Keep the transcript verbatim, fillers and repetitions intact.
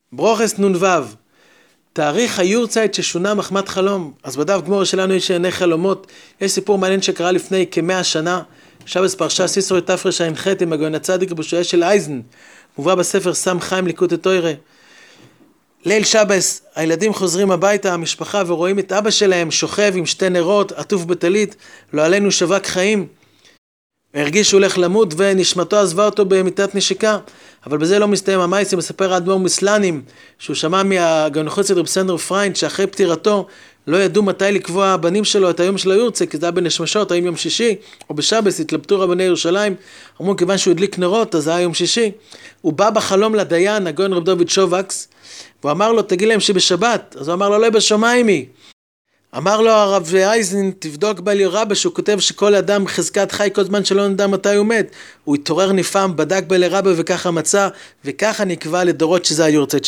ברוכס נ"ו, תאריך היורצייט ששונה מחמת חלום. אז בדף גמור שלנו יש עיני חלומות. יש סיפור מעניין שקרה לפני כמאה שנה. שבס פרשה סיסרו תרע"ח עם הגאון הצדיק רבי ישוע של אייזן, מובא בספר סם חיים ליקוטי תורה. ליל שבס, הילדים חוזרים הביתה, המשפחה, ורואים את אבא שלהם שוכב עם שתי נרות, עטוף בטלית, לא עלינו שווק חיים. הרגיש שהוא הולך למות ונשמתו עזבה אותו במיטת נשיקה. אבל בזה לא מסתיים המייסים. מספר האדמו"ר מסלנים שהוא שמע מהגאון חסיד רב סנדר פריינד שאחרי פטירתו לא ידעו מתי לקבוע הבנים שלו את היום של היורצייט, כי זה היה בנשמשות, האם יום שישי או בשבס. התלבטו רבני ירושלים, אמרו כיוון שהוא הדליק נרות אז זה היה יום שישי. הוא בא בחלום לדיין הגאון רב דוד שובקס והוא אמר לו תגיד להם שבשבת. אז הוא אמר לו לא בשמיים היא. אמר לו הרב אייזן תבדוק בעלי רבא שהוא כותב שכל אדם חזקת חי כל זמן שלא נדע מתי הוא מת. הוא התעורר נפעם, בדק בעלי רבא וככה מצא, וככה נקבע לדורות שזה היורצייט.